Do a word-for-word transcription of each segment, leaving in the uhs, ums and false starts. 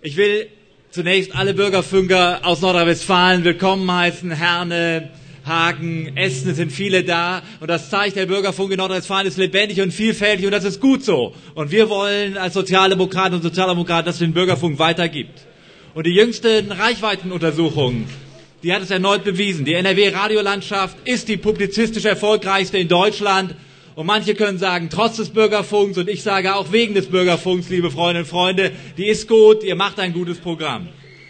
Ich will zunächst alle Bürgerfunker aus Nordrhein-Westfalen willkommen heißen. Herne, Hagen, Essen, es sind viele da. Und das zeigt, der Bürgerfunk in Nordrhein-Westfalen ist lebendig und vielfältig und das ist gut so. Und wir wollen als Sozialdemokraten und Sozialdemokraten, dass es den Bürgerfunk weitergibt. Und die jüngsten Reichweitenuntersuchungen, die hat es erneut bewiesen. Die N R W-Radiolandschaft ist die publizistisch erfolgreichste in Deutschland. Und manche können sagen, trotz des Bürgerfunks, und ich sage auch wegen des Bürgerfunks, liebe Freundinnen und Freunde, die ist gut, ihr macht ein gutes Programm.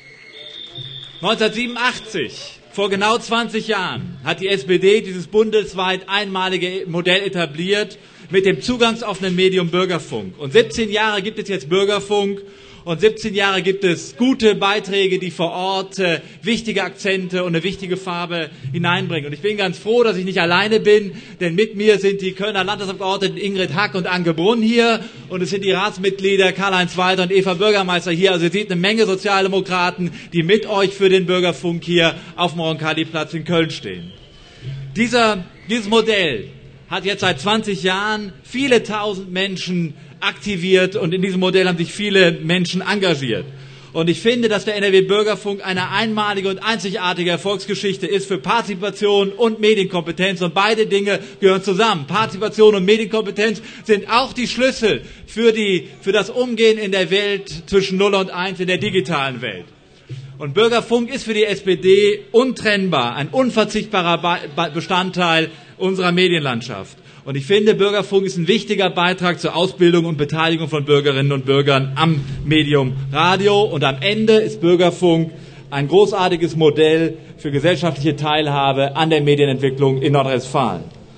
neunzehnhundertsiebenundachtzig, vor genau zwanzig Jahren, hat die S P D dieses bundesweit einmalige Modell etabliert mit dem zugangsoffenen Medium Bürgerfunk. Und siebzehn Jahre gibt es jetzt Bürgerfunk. Und siebzehn Jahre gibt es gute Beiträge, die vor Ort äh, wichtige Akzente und eine wichtige Farbe hineinbringen. Und ich bin ganz froh, dass ich nicht alleine bin, denn mit mir sind die Kölner Landtagsabgeordneten Ingrid Hack und Anke Brunn hier und es sind die Ratsmitglieder Karl-Heinz Walter und Eva Bürgermeister hier. Also ihr seht eine Menge Sozialdemokraten, die mit euch für den Bürgerfunk hier auf dem Roncalli-Platz in Köln stehen. Dieser, dieses Modell hat jetzt seit zwanzig Jahren viele tausend Menschen aktiviert und in diesem Modell haben sich viele Menschen engagiert. Und ich finde, dass der N R W-Bürgerfunk eine einmalige und einzigartige Erfolgsgeschichte ist für Partizipation und Medienkompetenz. Und beide Dinge gehören zusammen. Partizipation und Medienkompetenz sind auch die Schlüssel für, die, für das Umgehen in der Welt zwischen null und eins in der digitalen Welt. Und Bürgerfunk ist für die S P D untrennbar, ein unverzichtbarer Bestandteil unserer Medienlandschaft. Und ich finde, Bürgerfunk ist ein wichtiger Beitrag zur Ausbildung und Beteiligung von Bürgerinnen und Bürgern am Medium Radio. Und am Ende ist Bürgerfunk ein großartiges Modell für gesellschaftliche Teilhabe an der Medienentwicklung in Nordrhein-Westfalen.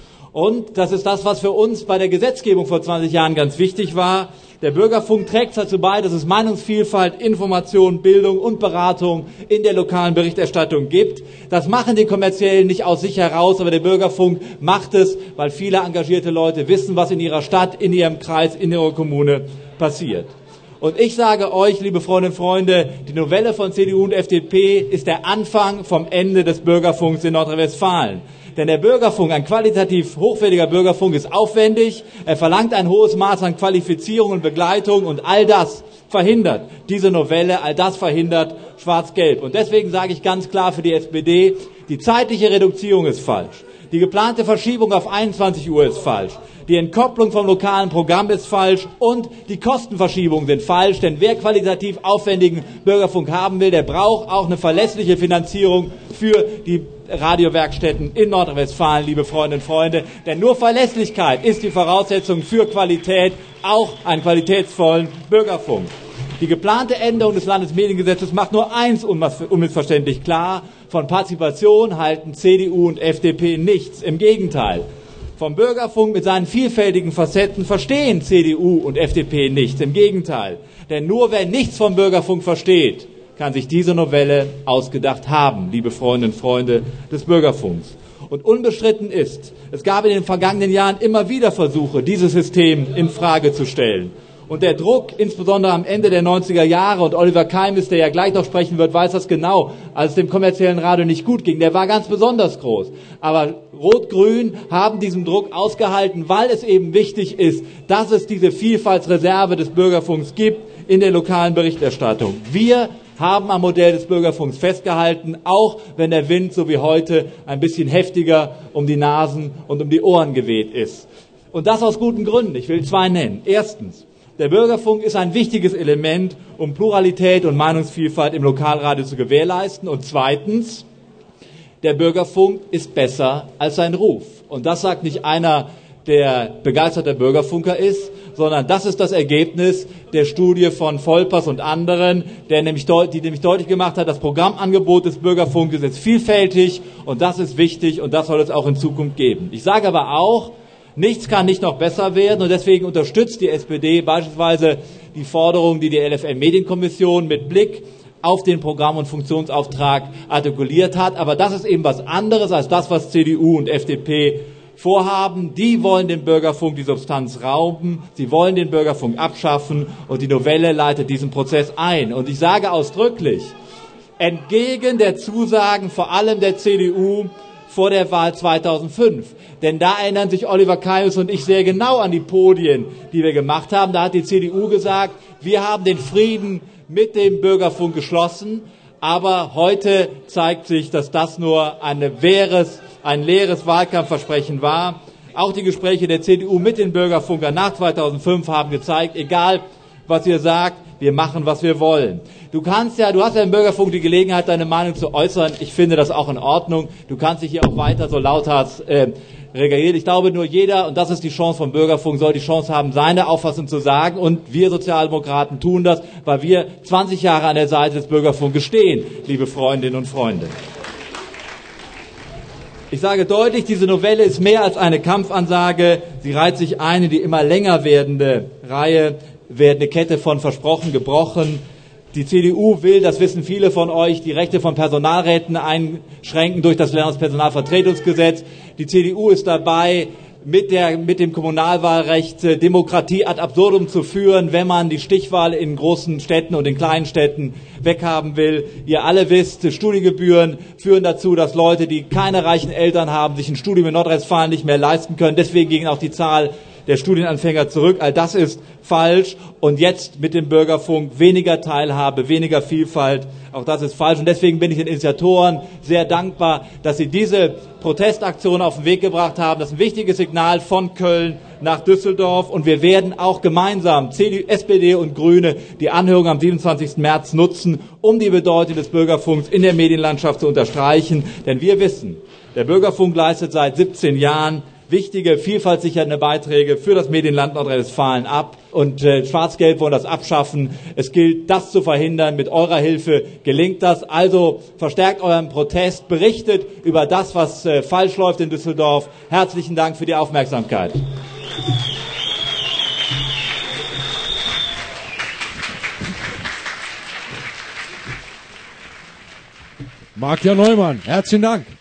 Und das ist das, was für uns bei der Gesetzgebung vor zwanzig Jahren ganz wichtig war. Der Bürgerfunk trägt dazu bei, dass es Meinungsvielfalt, Information, Bildung und Beratung in der lokalen Berichterstattung gibt. Das machen die Kommerziellen nicht aus sich heraus, aber der Bürgerfunk macht es, weil viele engagierte Leute wissen, was in ihrer Stadt, in ihrem Kreis, in ihrer Kommune passiert. Und ich sage euch, liebe Freundinnen und Freunde, die Novelle von C D U und F D P ist der Anfang vom Ende des Bürgerfunks in Nordrhein-Westfalen. Denn der Bürgerfunk, ein qualitativ hochwertiger Bürgerfunk, ist aufwendig, er verlangt ein hohes Maß an Qualifizierung und Begleitung und all das verhindert diese Novelle, all das verhindert Schwarz-Gelb. Und deswegen sage ich ganz klar für die S P D, die zeitliche Reduzierung ist falsch. Die geplante Verschiebung auf einundzwanzig Uhr ist falsch. Die Entkopplung vom lokalen Programm ist falsch und die Kostenverschiebungen sind falsch, denn wer qualitativ aufwendigen Bürgerfunk haben will, der braucht auch eine verlässliche Finanzierung für die Radiowerkstätten in Nordrhein-Westfalen, liebe Freundinnen und Freunde. Denn nur Verlässlichkeit ist die Voraussetzung für Qualität, auch einen qualitätsvollen Bürgerfunk. Die geplante Änderung des Landesmediengesetzes macht nur eins unmissverständlich klar: Von Partizipation halten C D U und F D P nichts. Im Gegenteil. Vom Bürgerfunk mit seinen vielfältigen Facetten verstehen C D U und F D P nichts. Im Gegenteil. Denn nur wer nichts vom Bürgerfunk versteht, kann sich diese Novelle ausgedacht haben, liebe Freundinnen und Freunde des Bürgerfunks. Und unbestritten ist, es gab in den vergangenen Jahren immer wieder Versuche, dieses System in Frage zu stellen. Und der Druck, insbesondere am Ende der neunziger Jahre, und Oliver Keimes, der ja gleich noch sprechen wird, weiß das genau, als es dem kommerziellen Radio nicht gut ging, der war ganz besonders groß. Aber Rot-Grün haben diesen Druck ausgehalten, weil es eben wichtig ist, dass es diese Vielfaltsreserve des Bürgerfunks gibt in der lokalen Berichterstattung. Wir haben am Modell des Bürgerfunks festgehalten, auch wenn der Wind, so wie heute, ein bisschen heftiger um die Nasen und um die Ohren geweht ist. Und das aus guten Gründen. Ich will zwei nennen. Erstens: Der Bürgerfunk ist ein wichtiges Element, um Pluralität und Meinungsvielfalt im Lokalradio zu gewährleisten. Und zweitens: Der Bürgerfunk ist besser als sein Ruf. Und das sagt nicht einer, der begeisterter Bürgerfunker ist, sondern das ist das Ergebnis der Studie von Volpers und anderen, der nämlich die nämlich deutlich gemacht hat, das Programmangebot des Bürgerfunkes ist vielfältig und das ist wichtig und das soll es auch in Zukunft geben. Ich sage aber auch, nichts kann nicht noch besser werden und deswegen unterstützt die S P D beispielsweise die Forderung, die die L F M-Medienkommission mit Blick auf den Programm- und Funktionsauftrag artikuliert hat. Aber das ist eben was anderes als das, was C D U und F D P vorhaben. Die wollen dem Bürgerfunk die Substanz rauben, sie wollen den Bürgerfunk abschaffen und die Novelle leitet diesen Prozess ein. Und ich sage ausdrücklich, entgegen der Zusagen vor allem der C D U vor der Wahl zweitausendfünf. Denn da erinnern sich Oliver Keimes und ich sehr genau an die Podien, die wir gemacht haben. Da hat die C D U gesagt, wir haben den Frieden mit dem Bürgerfunk geschlossen. Aber heute zeigt sich, dass das nur eine leeres, ein leeres Wahlkampfversprechen war. Auch die Gespräche der C D U mit den Bürgerfunkern nach zweitausendfünf haben gezeigt, egal was ihr sagt, wir machen, was wir wollen. Du kannst ja, du hast ja im Bürgerfunk die Gelegenheit, deine Meinung zu äußern. Ich finde das auch in Ordnung. Du kannst dich hier auch weiter so lauthals äh, regieren. Ich glaube, nur jeder, und das ist die Chance vom Bürgerfunk, soll die Chance haben, seine Auffassung zu sagen. Und wir Sozialdemokraten tun das, weil wir zwanzig Jahre an der Seite des Bürgerfunks stehen, liebe Freundinnen und Freunde. Ich sage deutlich, diese Novelle ist mehr als eine Kampfansage. Sie reiht sich ein in die immer länger werdende Reihe, werdende Kette von Versprochen, gebrochen. Die C D U will, das wissen viele von euch, die Rechte von Personalräten einschränken durch das Landespersonalvertretungsgesetz. Die C D U ist dabei, mit, der, mit dem Kommunalwahlrecht äh, Demokratie ad absurdum zu führen, wenn man die Stichwahl in großen Städten und in kleinen Städten weghaben will. Ihr alle wisst, Studiengebühren führen dazu, dass Leute, die keine reichen Eltern haben, sich ein Studium in Nordrhein-Westfalen nicht mehr leisten können. Deswegen ging auch die Zahl der Studienanfänger zurück. All das ist falsch. Und jetzt mit dem Bürgerfunk weniger Teilhabe, weniger Vielfalt. Auch das ist falsch. Und deswegen bin ich den Initiatoren sehr dankbar, dass sie diese Protestaktion auf den Weg gebracht haben. Das ist ein wichtiges Signal von Köln nach Düsseldorf. Und wir werden auch gemeinsam, C D U, S P D und Grüne, die Anhörung am siebenundzwanzigsten März nutzen, um die Bedeutung des Bürgerfunks in der Medienlandschaft zu unterstreichen. Denn wir wissen, der Bürgerfunk leistet seit siebzehn Jahren wichtige, vielfaltssichernde Beiträge für das Medienland Nordrhein-Westfalen ab. Und äh, Schwarz-Gelb wollen das abschaffen. Es gilt, das zu verhindern. Mit eurer Hilfe gelingt das. Also verstärkt euren Protest, berichtet über das, was äh, falsch läuft in Düsseldorf. Herzlichen Dank für die Aufmerksamkeit. Marc-Jan Neumann, herzlichen Dank.